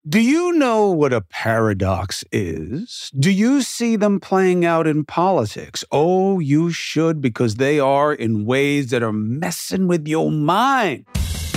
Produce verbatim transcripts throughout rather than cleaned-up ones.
Do you know what a paradox is? Do you see them playing out in politics? Oh, you should, because they are in ways that are messing with your mind.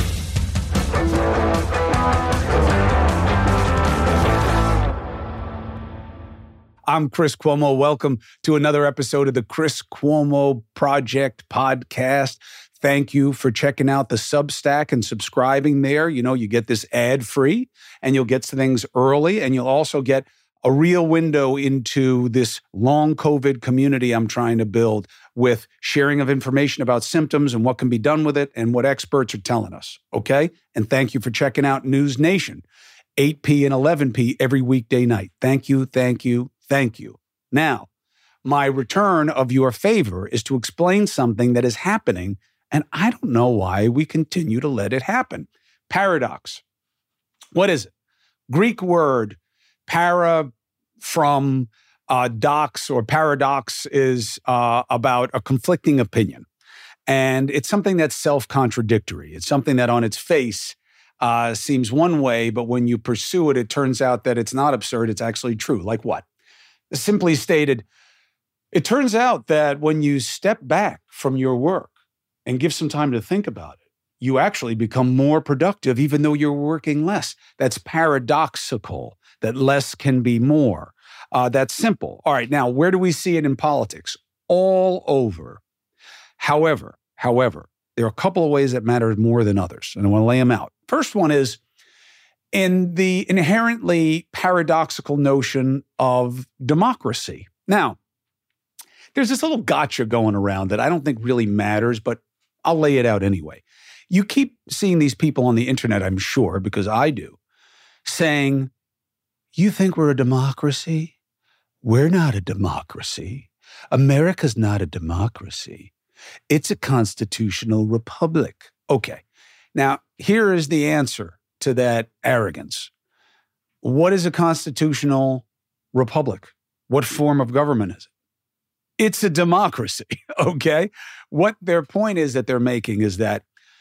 I'm Chris Cuomo. Welcome to another episode of the Chris Cuomo Project podcast. Thank you for checking out the Substack and subscribing there. You know, you get this ad-free and you'll get to things early, and you'll also get a real window into this long COVID community I'm trying to build with sharing of information about symptoms and what can be done with it and what experts are telling us, okay? And thank you for checking out News Nation, eight p and eleven p every weekday night. Thank you, thank you, thank you. Now, my return of your favor is to explain something that is happening, and I don't know why we continue to let it happen. Paradox. What is it? Greek word, para from uh, dox or paradox is uh, about a conflicting opinion. And it's something that's self-contradictory. It's something that on its face uh, seems one way, but when you pursue it, it turns out that it's not absurd, it's actually true. Like what? Simply stated, it turns out that when you step back from your work and give some time to think about it, you actually become more productive even though you're working less. That's paradoxical, that less can be more. Uh, that's simple. All right, now, where do we see it in politics? All over. However, however, there are a couple of ways that matter more than others, and I want to lay them out. First one is in the inherently paradoxical notion of democracy. Now, there's this little gotcha going around that I don't think really matters, but I'll lay it out anyway. You keep seeing these people on the internet, I'm sure, because I do, saying, you think we're a democracy? We're not a democracy. America's not a democracy. It's a constitutional republic. Okay. Now, here is the answer to that arrogance. What is a constitutional republic? What form of government is it? It's a democracy, okay? What their point is that they're making is that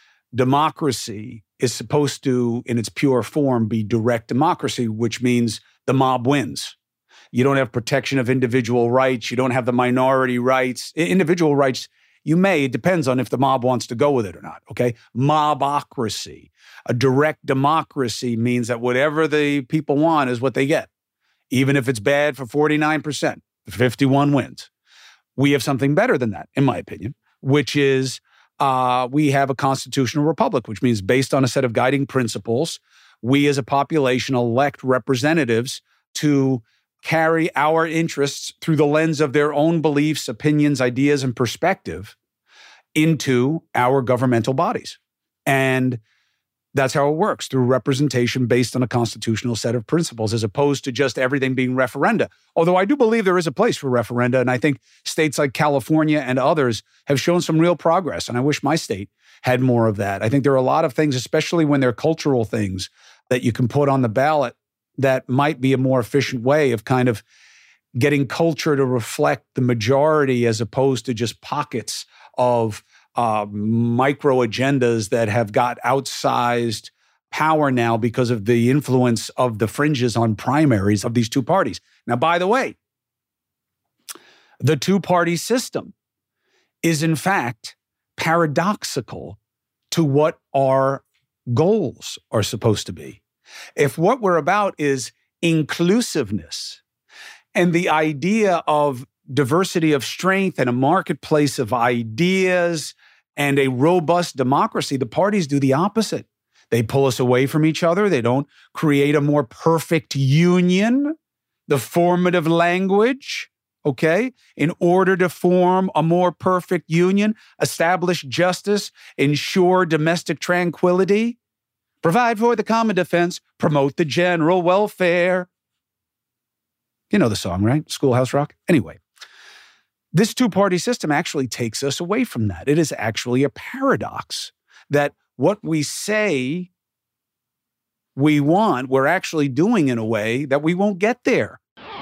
democracy is supposed to, in its pure form, be direct democracy, which means the mob wins. You don't have protection of individual rights. You don't have the minority rights. Individual rights, you may. It depends on if the mob wants to go with it or not, okay? Mobocracy. A direct democracy means that whatever the people want is what they get, even if it's bad for forty-nine percent. fifty-one wins. We have something better than that, in my opinion, which is uh, we have a constitutional republic, which means based on a set of guiding principles, we as a population elect representatives to carry our interests through the lens of their own beliefs, opinions, ideas, and perspective into our governmental bodies. And that's how it works, through representation based on a constitutional set of principles, as opposed to just everything being referenda. Although I do believe there is a place for referenda, and I think states like California and others have shown some real progress, and I wish my state had more of that. I think there are a lot of things, especially when they're cultural things, that you can put on the ballot that might be a more efficient way of kind of getting culture to reflect the majority as opposed to just pockets of Uh, micro agendas that have got outsized power now because of the influence of the fringes on primaries of these two parties. Now, by the way, the two-party system is in fact paradoxical to what our goals are supposed to be. If what we're about is inclusiveness and the idea of diversity of strength and a marketplace of ideas and a robust democracy, the parties do the opposite. They pull us away from each other. They don't create a more perfect union, the formative language, okay? In order to form a more perfect union, establish justice, ensure domestic tranquility, provide for the common defense, promote the general welfare. You know the song, right? Schoolhouse Rock? Anyway. This two-party system actually takes us away from that. It is actually a paradox that what we say we want, we're actually doing in a way that we won't get there.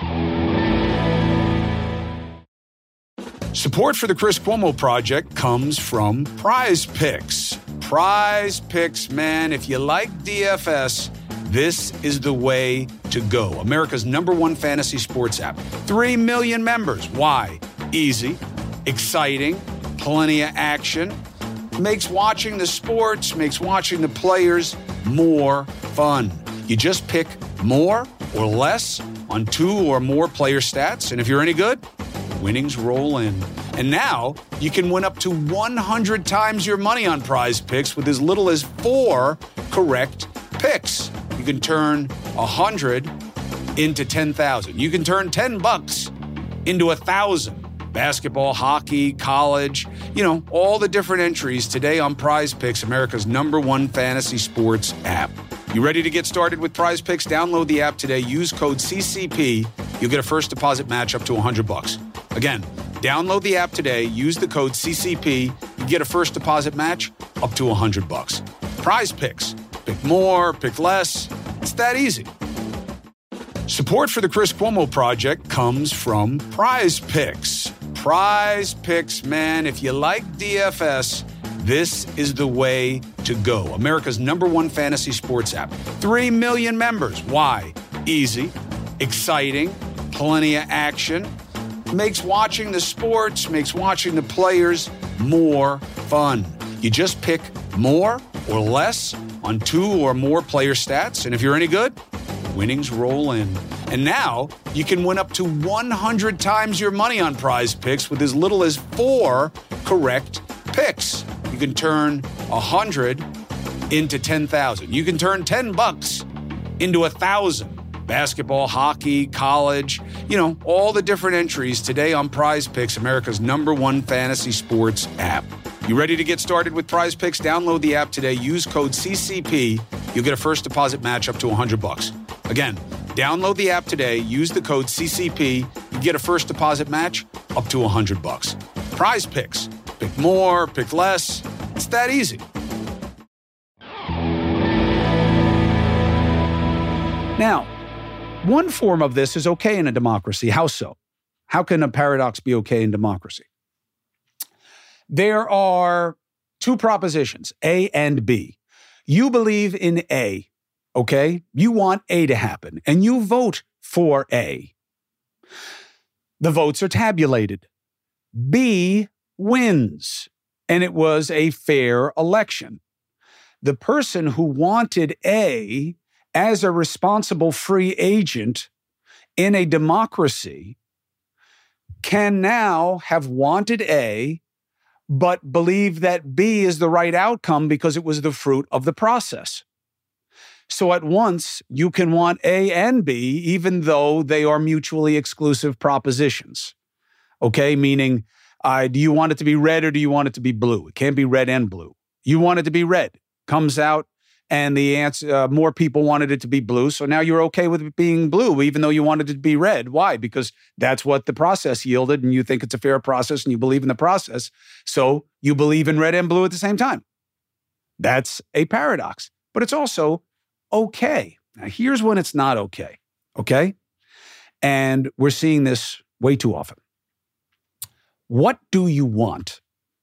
Support for the Chris Cuomo Project comes from Prize Picks. Prize Picks, man, if you like D F S, this is the way to go. America's number one fantasy sports app. Three million members. Why? Easy, exciting, plenty of action. Makes watching the sports, makes watching the players more fun. You just pick more or less on two or more player stats, and if you're any good, winnings roll in. And now you can win up to one hundred times your money on Prize Picks with as little as four correct picks. You can turn one hundred into ten thousand. You can turn ten bucks into one thousand. Basketball, hockey, college, you know, all the different entries today on Prize Picks, America's number one fantasy sports app. You ready to get started with Prize Picks? Download the app today. Use code C C P. You'll get a first deposit match up to one hundred bucks. Again, download the app today. Use the code C C P. You get a first deposit match up to one hundred bucks. Prize Picks. Pick more, pick less. It's that easy. Support for the Chris Cuomo Project comes from Prize Picks. Prize Picks, man, if you like D F S, this is the way to go. America's number one fantasy sports app. Three million members. Why? Easy, exciting, plenty of action. Makes watching the sports, makes watching the players more fun. You just pick more or less on two or more player stats, and if you're any good, winnings roll in. And now you can win up to one hundred times your money on Prize Picks with as little as four correct picks. You can turn one hundred into ten thousand. You can turn ten bucks into one thousand. Basketball, hockey, college, you know, all the different entries today on Prize Picks, America's number one fantasy sports app. You ready to get started with Prize Picks? Download the app today. Use code C C P. You'll get a first deposit match up to one hundred bucks. Again, download the app today. Use the code C C P. You get a first deposit match up to one hundred bucks. Prize Picks. Pick more, pick less. It's that easy. Now, one form of this is okay in a democracy. How so? How can a paradox be okay in democracy? There are two propositions, A and B. You believe in A, okay? You want A to happen, and you vote for A. The votes are tabulated. B wins, and it was a fair election. The person who wanted A as a responsible free agent in a democracy can now have wanted A, but believe that B is the right outcome because it was the fruit of the process. So at once, you can want A and B, even though they are mutually exclusive propositions. Okay, meaning, uh, do you want it to be red or do you want it to be blue? It can't be red and blue. You want it to be red. Comes out, and the answer, uh, more people wanted it to be blue. So now you're okay with it being blue, even though you wanted it to be red. Why? Because that's what the process yielded, and you think it's a fair process, and you believe in the process. So you believe in red and blue at the same time. That's a paradox, but it's also okay. Now, here's when it's not okay, okay? And we're seeing this way too often. What do you want?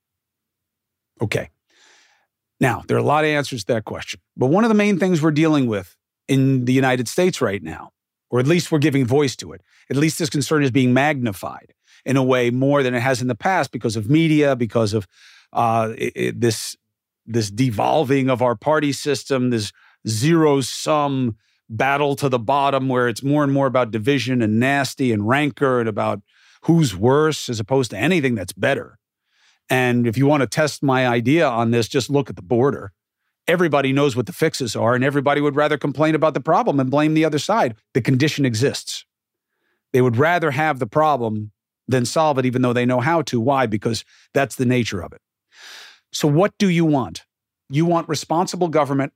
Okay. Now, there are a lot of answers to that question, but one of the main things we're dealing with in the United States right now, or at least we're giving voice to it, at least this concern is being magnified in a way more than it has in the past because of media, because of uh, it, it, this, this devolving of our party system, this zero-sum battle to the bottom where it's more and more about division and nasty and rancor and about who's worse as opposed to anything that's better. And if you want to test my idea on this, just look at the border. Everybody knows what the fixes are, and everybody would rather complain about the problem and blame the other side. The condition exists. They would rather have the problem than solve it, even though they know how to. Why? Because that's the nature of it. So what do you want? You want responsible government.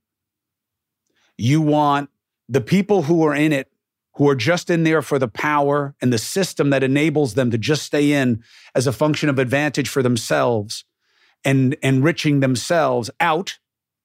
You want the people who are in it, who are just in there for the power and the system that enables them to just stay in as a function of advantage for themselves and enriching themselves out.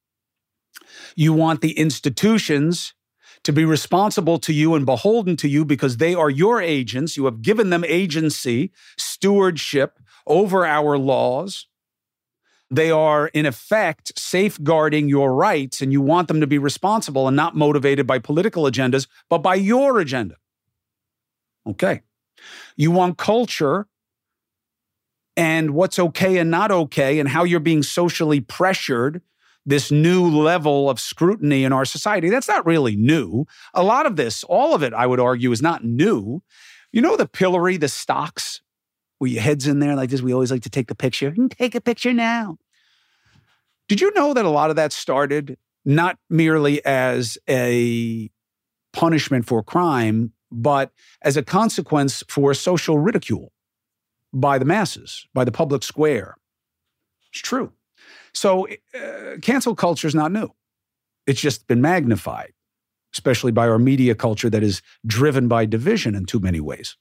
You want the institutions to be responsible to you and beholden to you because they are your agents. You have given them agency, stewardship over our laws. They are, in effect, safeguarding your rights, and you want them to be responsible and not motivated by political agendas, but by your agenda. Okay. You want culture and what's okay and not okay and how you're being socially pressured, this new level of scrutiny in our society. That's not really new. A lot of this, all of it, I would argue, is not new. You know the pillory, the stocks, where your head's in there like this? We always like to take the picture. You can take a picture now. Did you know that a lot of that started not merely as a punishment for crime, but as a consequence for social ridicule by the masses, by the public square? It's true. So uh, cancel culture is not new. It's just been magnified, especially by our media culture that is driven by division in too many ways.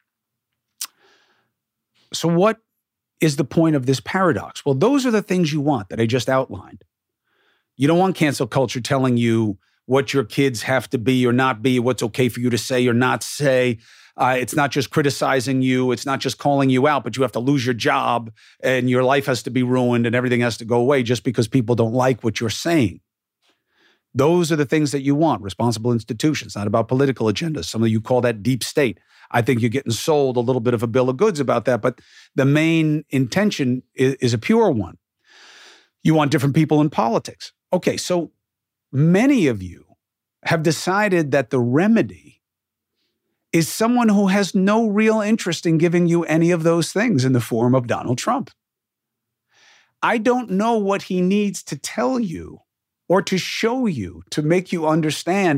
So what is the point of this paradox? Well, those are the things you want that I just outlined. You don't want cancel culture telling you what your kids have to be or not be, what's okay for you to say or not say. Uh, it's not just criticizing you. It's not just calling you out, but you have to lose your job and your life has to be ruined and everything has to go away just because people don't like what you're saying. Those are the things that you want, responsible institutions, not about political agendas. Some of you call that deep state. I think you're getting sold a little bit of a bill of goods about that, but the main intention is, is a pure one. You want different people in politics. Okay, so many of you have decided that the remedy is someone who has no real interest in giving you any of those things in the form of Donald Trump. I don't know what he needs to tell you or to show you to make you understand.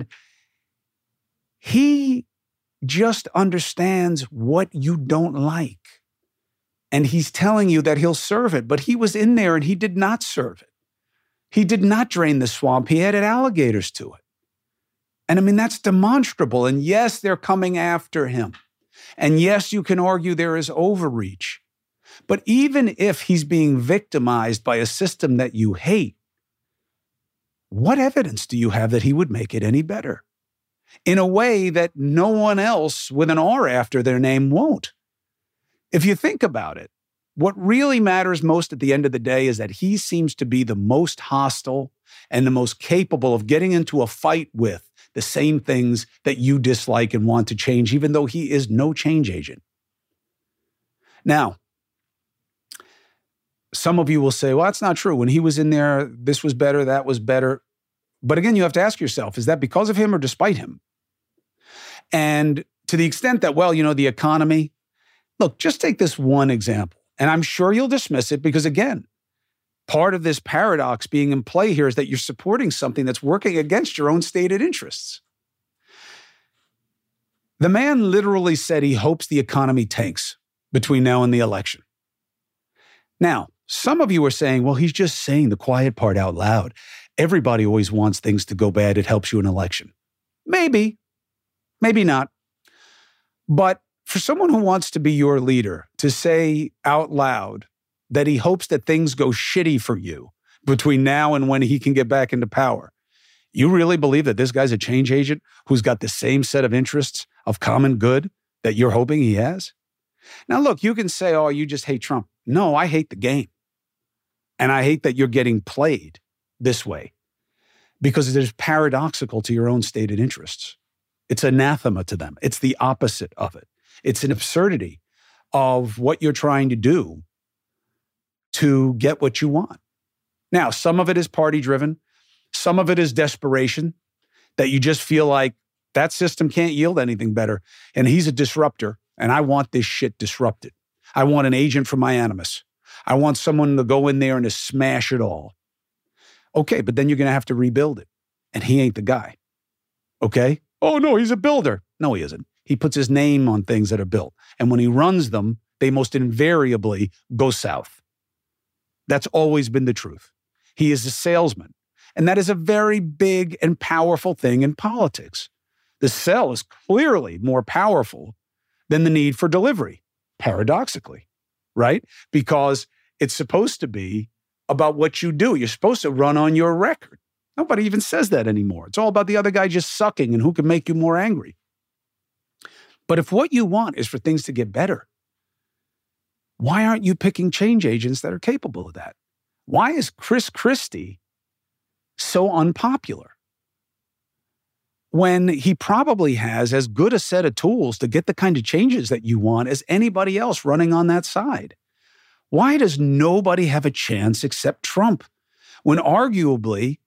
He just understands what you don't like. And he's telling you that he'll serve it, but he was in there and he did not serve it. He did not drain the swamp. He added alligators to it. And I mean, that's demonstrable. And yes, they're coming after him. And yes, you can argue there is overreach. But even if he's being victimized by a system that you hate, what evidence do you have that he would make it any better? In a way that no one else with an R after their name won't. If you think about it, what really matters most at the end of the day is that he seems to be the most hostile and the most capable of getting into a fight with the same things that you dislike and want to change, even though he is no change agent. Now, some of you will say, well, that's not true. When he was in there, this was better, that was better. But again, you have to ask yourself, is that because of him or despite him? And to the extent that, well, you know, the economy, look, just take this one example. And I'm sure you'll dismiss it because, again, part of this paradox being in play here is that you're supporting something that's working against your own stated interests. The man literally said he hopes the economy tanks between now and the election. Now, some of you are saying, well, he's just saying the quiet part out loud. Everybody always wants things to go bad. It helps you in an election. Maybe, maybe not. But for someone who wants to be your leader to say out loud that he hopes that things go shitty for you between now and when he can get back into power, you really believe that this guy's a change agent who's got the same set of interests of common good that you're hoping he has? Now, look, you can say, oh, you just hate Trump. No, I hate the game. And I hate that you're getting played this way because it is paradoxical to your own stated interests. It's anathema to them. It's the opposite of it. It's an absurdity of what you're trying to do to get what you want. Now, some of it is party-driven. Some of it is desperation, that you just feel like that system can't yield anything better. And he's a disruptor, and I want this shit disrupted. I want an agent for my animus. I want someone to go in there and to smash it all. Okay, but then you're going to have to rebuild it. And he ain't the guy. Okay? Oh, no, he's a builder. No, he isn't. He puts his name on things that are built. And when he runs them, they most invariably go south. That's always been the truth. He is a salesman. And that is a very big and powerful thing in politics. The sell is clearly more powerful than the need for delivery, paradoxically, right? Because it's supposed to be about what you do. You're supposed to run on your record. Nobody even says that anymore. It's all about the other guy just sucking and who can make you more angry. But if what you want is for things to get better, why aren't you picking change agents that are capable of that? Why is Chris Christie so unpopular when he probably has as good a set of tools to get the kind of changes that you want as anybody else running on that side? Why does nobody have a chance except Trump, when arguably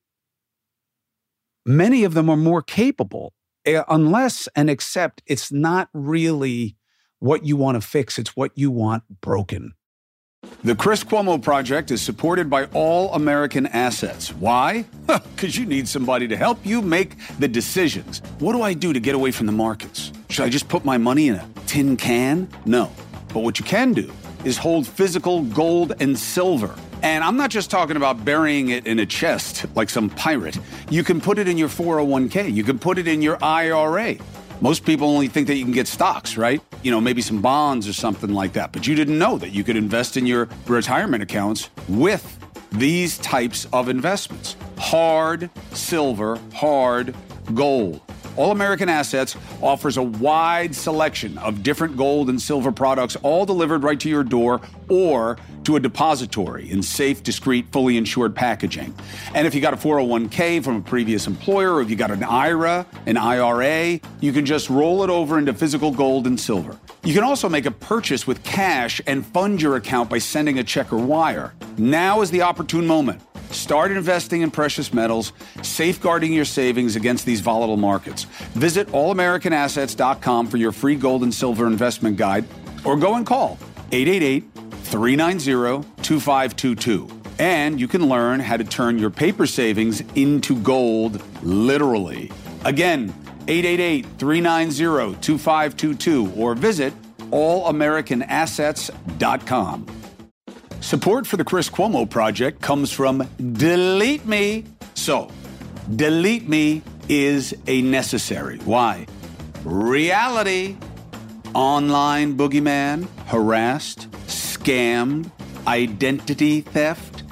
many of them are more capable, unless and except it's not really what you want to fix, it's what you want broken? The Chris Cuomo Project is supported by All American Assets. Why? Because you need somebody to help you make the decisions. What do I do to get away from the markets? Should I just put my money in a tin can? No. But what you can do is hold physical gold and silver. And I'm not just talking about burying it in a chest like some pirate. You can put it in your four oh one k. You can put it in your I R A. Most people only think that you can get stocks, right? You know, maybe some bonds or something like that. But you didn't know that you could invest in your retirement accounts with these types of investments. Hard silver, hard gold. All American Assets offers a wide selection of different gold and silver products, all delivered right to your door or to a depository in safe, discreet, fully insured packaging. And if you got a four oh one k from a previous employer, or if you got an I R A, an I R A, you can just roll it over into physical gold and silver. You can also make a purchase with cash and fund your account by sending a check or wire. Now is the opportune moment. Start investing in precious metals, safeguarding your savings against these volatile markets. Visit all american assets dot com for your free gold and silver investment guide, or go and call eight eight eight, three nine zero, two five two two. And you can learn how to turn your paper savings into gold, literally. Again, eight eight eight, three nine zero, two five two two, or visit all american assets dot com. Support for the Chris Cuomo Project comes from Delete Me. So, Delete Me is a necessary. Why? Reality. Online boogeyman, harassed, scammed, identity theft,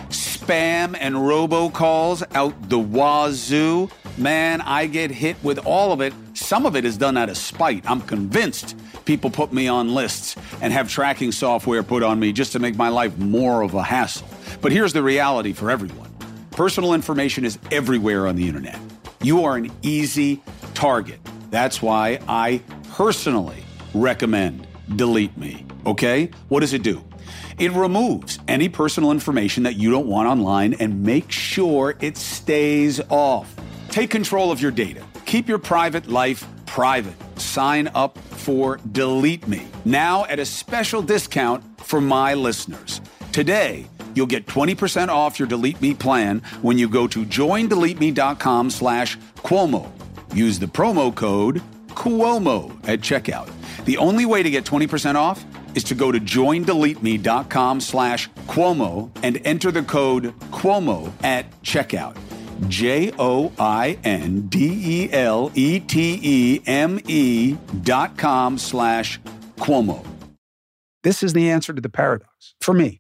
spam and robocalls out the wazoo. Man, I get hit with all of it. Some of it is done out of spite. I'm convinced people put me on lists and have tracking software put on me just to make my life more of a hassle. But here's the reality for everyone. Personal information is everywhere on the internet. You are an easy target. That's why I personally recommend Delete Me. Okay? What does it do? It removes any personal information that you don't want online and makes sure it stays off. Take control of your data. Keep your private life private. Sign up for Delete Me now at a special discount for my listeners. Today, you'll get twenty percent off your Delete Me plan when you go to join delete me dot com slash Cuomo. Use the promo code Cuomo at checkout. The only way to get twenty percent off is to go to join delete me dot com slash Cuomo and enter the code Cuomo at checkout. J O I N D E L E T E M E dot com slash Cuomo. This is the answer to the paradox for me.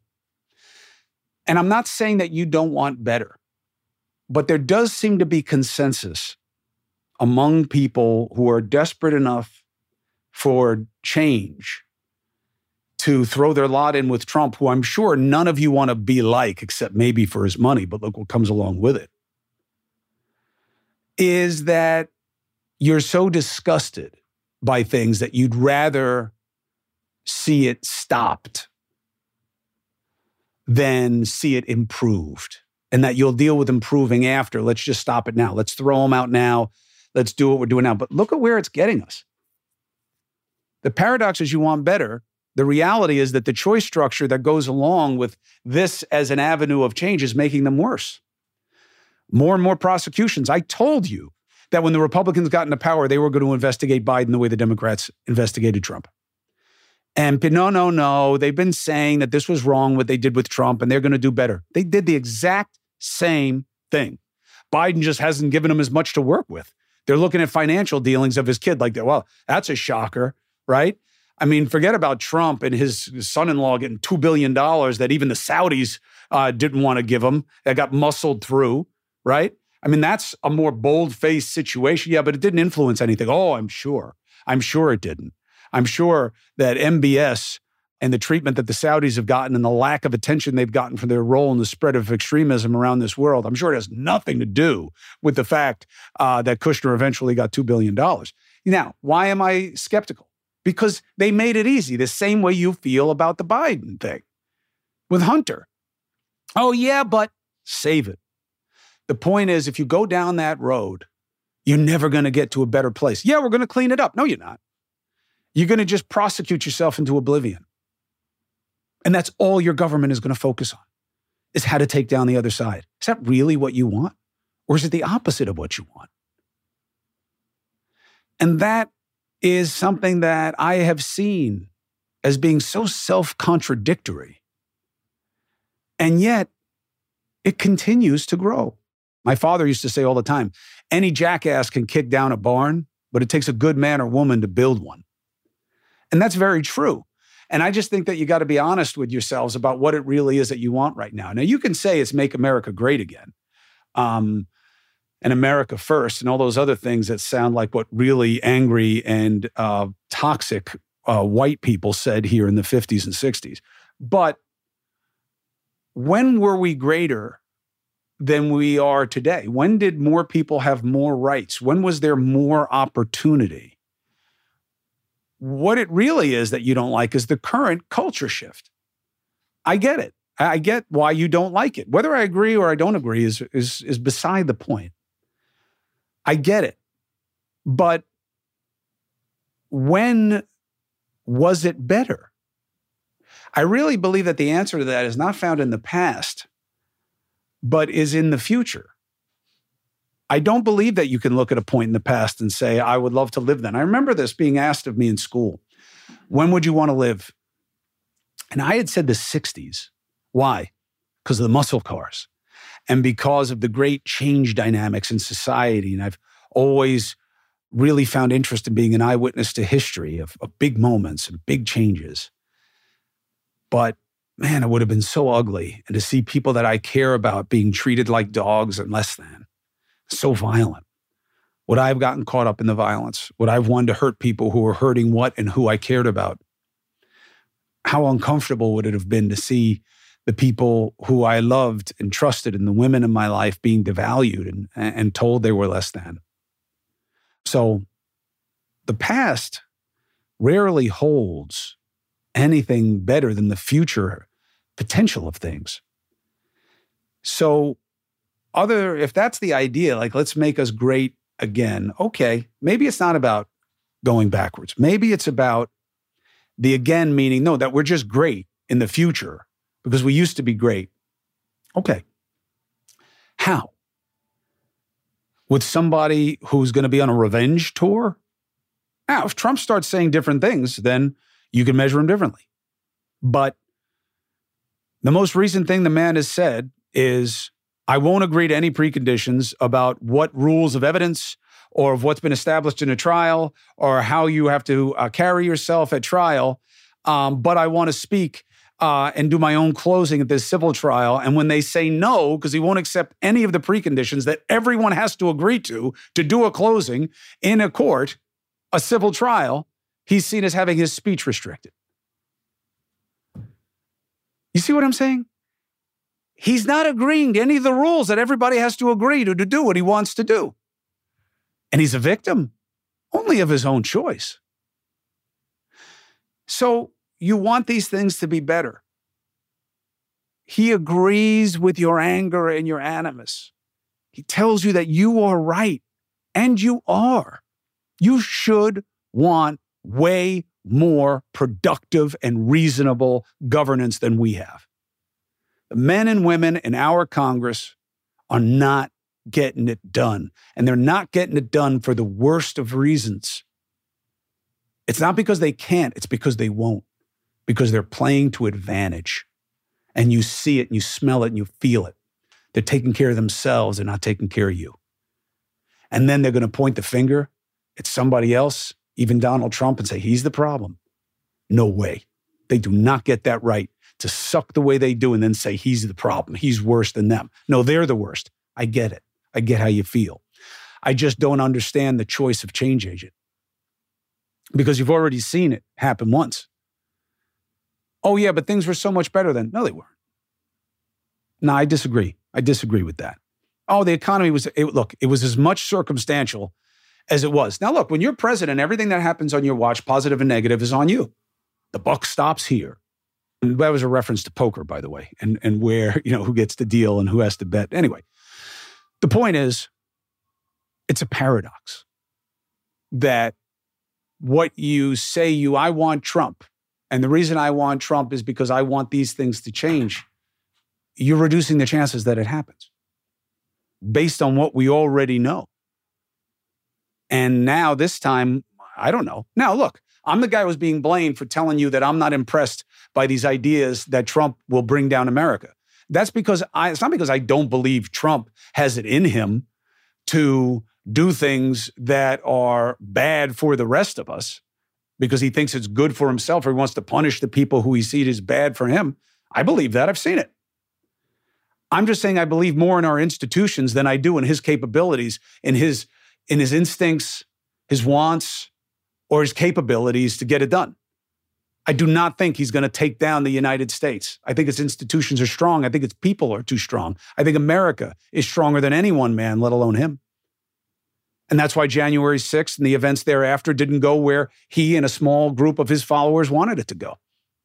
And I'm not saying that you don't want better, but there does seem to be consensus among people who are desperate enough for change to throw their lot in with Trump, who I'm sure none of you want to be like, except maybe for his money, but look what comes along with it, is that you're so disgusted by things that you'd rather see it stopped than see it improved, and that you'll deal with improving after. Let's just stop it now. Let's throw them out now. Let's do what we're doing now. But look at where it's getting us. The paradox is you want better. The reality is that the choice structure that goes along with this as an avenue of change is making them worse. More and more prosecutions. I told you that when the Republicans got into power, they were going to investigate Biden the way the Democrats investigated Trump. And no, no, no, they've been saying that this was wrong what they did with Trump and they're going to do better. They did the exact same thing. Biden just hasn't given them as much to work with. They're looking at financial dealings of his kid like that. Well, that's a shocker, right? I mean, forget about Trump and his son-in-law getting two billion dollars that even the Saudis uh, didn't want to give him, that got muscled through, right? I mean, that's a more bold-faced situation. Yeah, but it didn't influence anything. Oh, I'm sure. I'm sure it didn't. I'm sure that M B S and the treatment that the Saudis have gotten and the lack of attention they've gotten for their role in the spread of extremism around this world, I'm sure it has nothing to do with the fact uh, that Kushner eventually got two billion dollars. Now, why am I skeptical? Because they made it easy, the same way you feel about the Biden thing with Hunter. Oh, yeah, but save it. The point is, if you go down that road, you're never going to get to a better place. Yeah, we're going to clean it up. No, you're not. You're going to just prosecute yourself into oblivion. And that's all your government is going to focus on, is how to take down the other side. Is that really what you want? Or is it the opposite of what you want? And that is something that I have seen as being so self-contradictory. And yet, it continues to grow. My father used to say all the time, any jackass can kick down a barn, but it takes a good man or woman to build one. And that's very true. And I just think that you got to be honest with yourselves about what it really is that you want right now. Now, you can say it's make America great again, um, and America first, and all those other things that sound like what really angry and uh, toxic uh, white people said here in the fifties and sixties. But when were we greater than we are today? When did more people have more rights? When was there more opportunity? What it really is that you don't like is the current culture shift. I get it. I get why you don't like it. Whether I agree or I don't agree is, is, is beside the point. I get it. But when was it better? I really believe that the answer to that is not found in the past, but is in the future. I don't believe that you can look at a point in the past and say, I would love to live then. I remember this being asked of me in school. When would you want to live? And I had said the sixties. Why? Because of the muscle cars and because of the great change dynamics in society. And I've always really found interest in being an eyewitness to history of, of big moments and big changes. But man, it would have been so ugly. And to see people that I care about being treated like dogs and less than. So violent. Would I have gotten caught up in the violence? Would I have wanted to hurt people who were hurting what and who I cared about? How uncomfortable would it have been to see the people who I loved and trusted and the women in my life being devalued and, and told they were less than? So the past rarely holds anything better than the future potential of things. So other, if that's the idea, like let's make us great again, okay, maybe it's not about going backwards. Maybe it's about the again meaning, no, that we're just great in the future because we used to be great. Okay. How? With somebody who's going to be on a revenge tour? Now, if Trump starts saying different things, then you can measure him differently. But the most recent thing the man has said is, I won't agree to any preconditions about what rules of evidence or of what's been established in a trial or how you have to uh, carry yourself at trial. Um, but I want to speak uh, and do my own closing at this civil trial. And when they say no, because he won't accept any of the preconditions that everyone has to agree to, to do a closing in a court, a civil trial, he's seen as having his speech restricted. You see what I'm saying? He's not agreeing to any of the rules that everybody has to agree to to do what he wants to do. And he's a victim only of his own choice. So you want these things to be better. He agrees with your anger and your animus. He tells you that you are right, and you are. You should want way more productive and reasonable governance than we have. The men and women in our Congress are not getting it done. And they're not getting it done for the worst of reasons. It's not because they can't, it's because they won't. Because they're playing to advantage. And you see it, and you smell it, and you feel it. They're taking care of themselves, they're not taking care of you. And then they're going to point the finger at somebody else, even Donald Trump, and say, he's the problem. No way. They do not get that right to suck the way they do and then say, he's the problem. He's worse than them. No, they're the worst. I get it. I get how you feel. I just don't understand the choice of change agent because you've already seen it happen once. Oh, yeah, but things were so much better then. No, they weren't. No, I disagree. I disagree with that. Oh, the economy was, it, look, it was as much circumstantial as it was. Now, look, when you're president, everything that happens on your watch, positive and negative, is on you. The buck stops here. And that was a reference to poker, by the way, and, and where, you know, who gets the deal and who has to bet. Anyway, the point is, it's a paradox that what you say you, I want Trump, and the reason I want Trump is because I want these things to change, you're reducing the chances that it happens based on what we already know. And now this time, I don't know. Now, look, I'm the guy who's being blamed for telling you that I'm not impressed by these ideas that Trump will bring down America. That's because I, it's not because I don't believe Trump has it in him to do things that are bad for the rest of us because he thinks it's good for himself or he wants to punish the people who he sees as bad for him. I believe that. I've seen it. I'm just saying I believe more in our institutions than I do in his capabilities, in his, in his instincts, his wants, or his capabilities to get it done. I do not think he's going to take down the United States. I think its institutions are strong. I think its people are too strong. I think America is stronger than any one man, let alone him. And that's why January sixth and the events thereafter didn't go where he and a small group of his followers wanted it to go.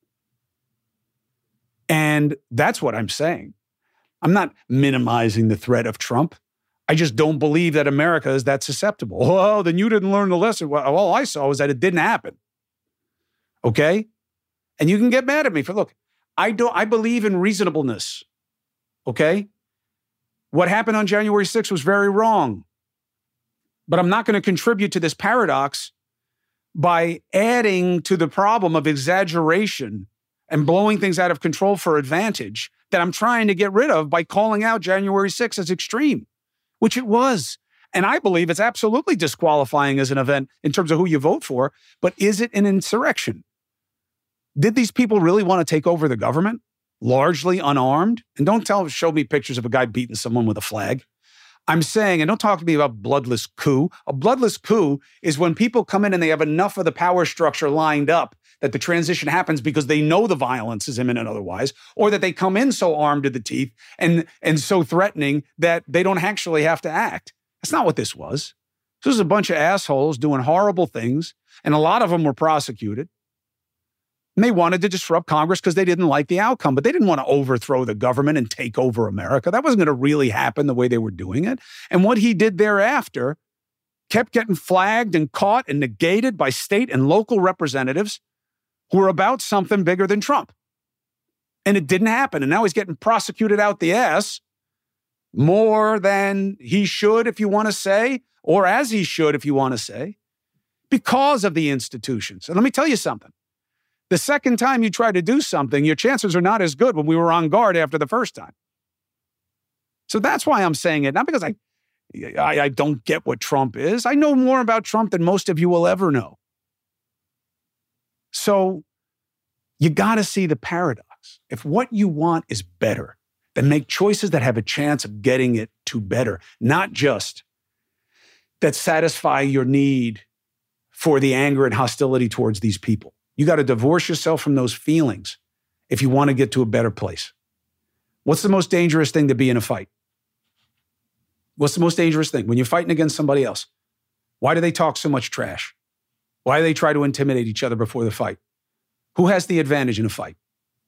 And that's what I'm saying. I'm not minimizing the threat of Trump. I just don't believe that America is that susceptible. Oh, then you didn't learn the lesson. Well, all I saw was that it didn't happen. Okay? And you can get mad at me for, look, I don't, I believe in reasonableness. Okay? What happened on January sixth was very wrong. But I'm not going to contribute to this paradox by adding to the problem of exaggeration and blowing things out of control for advantage that I'm trying to get rid of by calling out January sixth as extreme, which it was. And I believe it's absolutely disqualifying as an event in terms of who you vote for, but is it an insurrection? Did these people really want to take over the government, largely unarmed? And don't tell, show me pictures of a guy beating someone with a flag. I'm saying, and don't talk to me about bloodless coup. A bloodless coup is when people come in and they have enough of the power structure lined up that the transition happens because they know the violence is imminent otherwise, or that they come in so armed to the teeth and, and so threatening that they don't actually have to act. That's not what this was. This was a bunch of assholes doing horrible things, and a lot of them were prosecuted. And they wanted to disrupt Congress because they didn't like the outcome, but they didn't want to overthrow the government and take over America. That wasn't going to really happen the way they were doing it. And what he did thereafter kept getting flagged and caught and negated by state and local representatives who were about something bigger than Trump. And it didn't happen. And now he's getting prosecuted out the ass more than he should, if you want to say, or as he should, if you want to say, because of the institutions. And let me tell you something. The second time you try to do something, your chances are not as good when we were on guard after the first time. So that's why I'm saying it, not because I, I, I don't get what Trump is. I know more about Trump than most of you will ever know. So you got to see the paradox. If what you want is better, then make choices that have a chance of getting it to better, not just that satisfy your need for the anger and hostility towards these people. You got to divorce yourself from those feelings if you want to get to a better place. What's the most dangerous thing to be in a fight? What's the most dangerous thing? When you're fighting against somebody else, why do they talk so much trash? Why do they try to intimidate each other before the fight? Who has the advantage in a fight?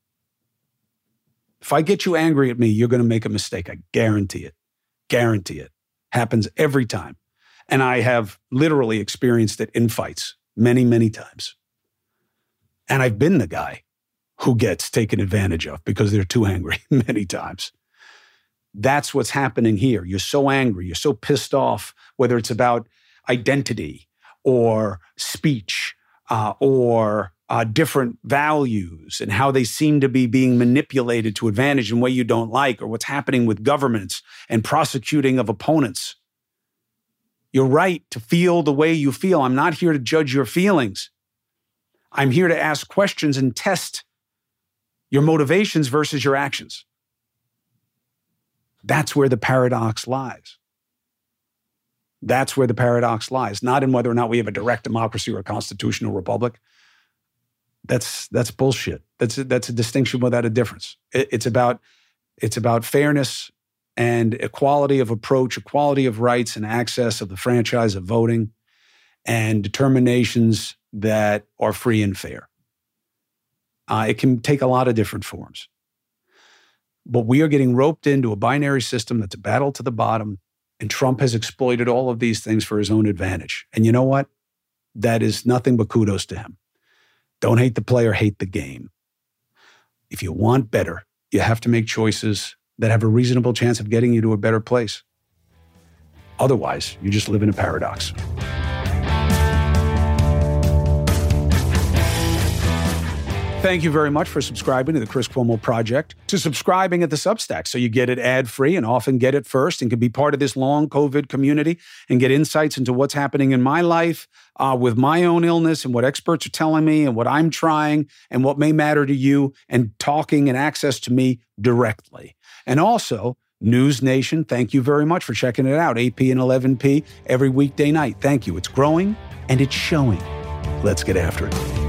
If I get you angry at me, you're going to make a mistake. I guarantee it. Guarantee it. Happens every time. And I have literally experienced it in fights many, many times. And I've been the guy who gets taken advantage of because they're too angry many times. That's what's happening here. You're so angry. You're so pissed off, whether it's about identity or speech uh, or uh, different values and how they seem to be being manipulated to advantage in a way you don't like, or what's happening with governments and prosecuting of opponents. You're right to feel the way you feel. I'm not here to judge your feelings. I'm here to ask questions and test your motivations versus your actions. That's where the paradox lies. That's where the paradox lies, not in whether or not we have a direct democracy or a constitutional republic. That's that's bullshit. That's a, that's a distinction without a difference. It, it's about it's about fairness and equality of approach, equality of rights and access of the franchise of voting, and determinations that are free and fair. Uh, it can take a lot of different forms. But we are getting roped into a binary system that's a battle to the bottom, and Trump has exploited all of these things for his own advantage. And you know what? That is nothing but kudos to him. Don't hate the player, hate the game. If you want better, you have to make choices that have a reasonable chance of getting you to a better place. Otherwise, you just live in a paradox. Thank you very much for subscribing to the Chris Cuomo Project, to subscribing at the Substack so you get it ad-free and often get it first and can be part of this long COVID community and get insights into what's happening in my life uh, with my own illness and what experts are telling me and what I'm trying and what may matter to you, and talking and access to me directly. And also, News Nation, thank you very much for checking it out. eight p and eleven p every weekday night. Thank you. It's growing and it's showing. Let's get after it.